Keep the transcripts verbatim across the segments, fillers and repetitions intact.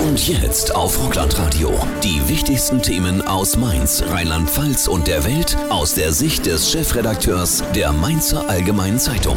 Und jetzt auf Rockland-Radio. Die wichtigsten Themen aus Mainz, Rheinland-Pfalz und der Welt aus der Sicht des Chefredakteurs der Mainzer Allgemeinen Zeitung.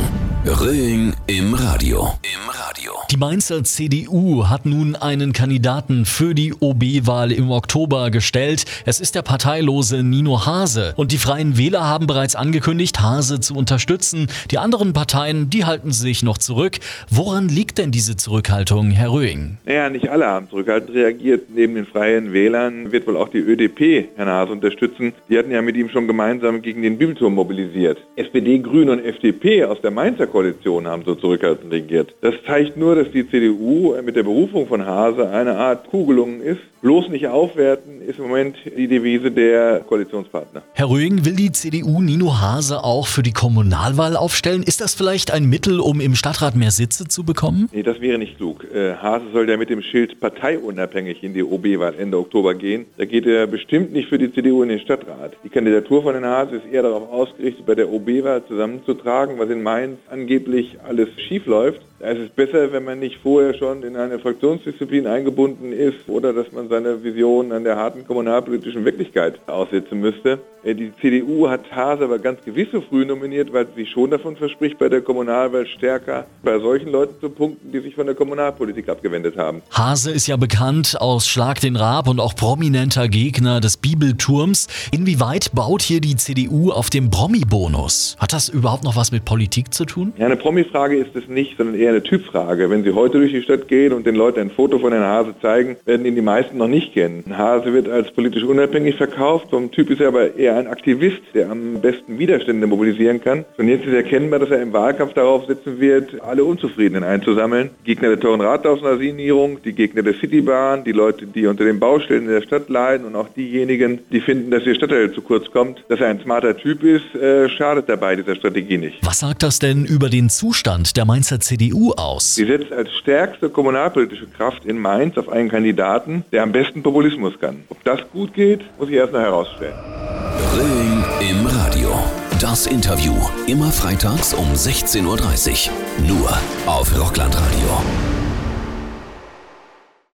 Röing im Radio. Im Radio. Die Mainzer C D U hat nun einen Kandidaten für die O B-Wahl im Oktober gestellt. Es ist der parteilose Nino Hase. Und die Freien Wähler haben bereits angekündigt, Hase zu unterstützen. Die anderen Parteien, die halten sich noch zurück. Woran liegt denn diese Zurückhaltung, Herr Röing? Naja, nicht alle haben zurückhaltend reagiert. Neben den Freien Wählern wird wohl auch die Ö D P Herrn Hase unterstützen. Die hatten ja mit ihm schon gemeinsam gegen den Bibelturm mobilisiert. S P D, Grüne und F D P aus der Mainzer Koalition haben so zurückhaltend reagiert. Das zeigt nur, dass die C D U mit der Berufung von Hase eine Art Kugelung ist. Bloß nicht aufwerten ist im Moment die Devise der Koalitionspartner. Herr Röing, will die C D U Nino Hase auch für die Kommunalwahl aufstellen? Ist das vielleicht ein Mittel, um im Stadtrat mehr Sitze zu bekommen? Nee, das wäre nicht klug. Äh, Hase soll ja mit dem Schild parteiunabhängig in die O B-Wahl Ende Oktober gehen. Da geht er bestimmt nicht für die C D U in den Stadtrat. Die Kandidatur von Herrn Hase ist eher darauf ausgerichtet, bei der O B-Wahl zusammenzutragen, was in Mainz angeblich alles schief läuft. Da ist es besser, wenn man nicht vorher schon in eine Fraktionsdisziplin eingebunden ist oder dass man seine Vision an der harten kommunalpolitischen Wirklichkeit aussetzen müsste. Die C D U hat Hase aber ganz gewiss so früh nominiert, weil sie schon davon verspricht, bei der Kommunalwahl stärker bei solchen Leuten zu punkten, die sich von der Kommunalpolitik abgewendet haben. Hase ist ja bekannt aus Schlag den Raab und auch prominenter Gegner des Bibelturms. Inwieweit baut hier die C D U auf dem Promi-Bonus? Hat das überhaupt noch was mit Politik zu tun? Ja, eine Promi-Frage ist es nicht, sondern eher eine Typfrage. Wenn Sie heute durch die Stadt gehen und den Leuten ein Foto von Herrn Hase zeigen, werden ihn die meisten noch nicht kennen. Hase wird als politisch unabhängig verkauft. Vom Typ ist er aber eher ein Aktivist, der am besten Widerstände mobilisieren kann. Und jetzt ist erkennbar, dass er im Wahlkampf darauf setzen wird, alle Unzufriedenen einzusammeln. Die Gegner der teuren Rathaussanierung, die Gegner der Citybahn, die Leute, die unter den Baustellen in der Stadt leiden und auch diejenigen, die finden, dass ihr Stadtteil zu kurz kommt. Dass er ein smarter Typ ist, äh, schadet dabei dieser Strategie nicht. Was sagt das denn über den Zustand der Mainzer C D U aus? Sie setzt als stärkste kommunalpolitische Kraft in Mainz auf einen Kandidaten, der am besten Populismus kann. Ob das gut geht, muss ich erst noch herausstellen. Röing im Radio. Das Interview immer freitags um sechzehn Uhr dreißig. Nur auf Rockland Radio.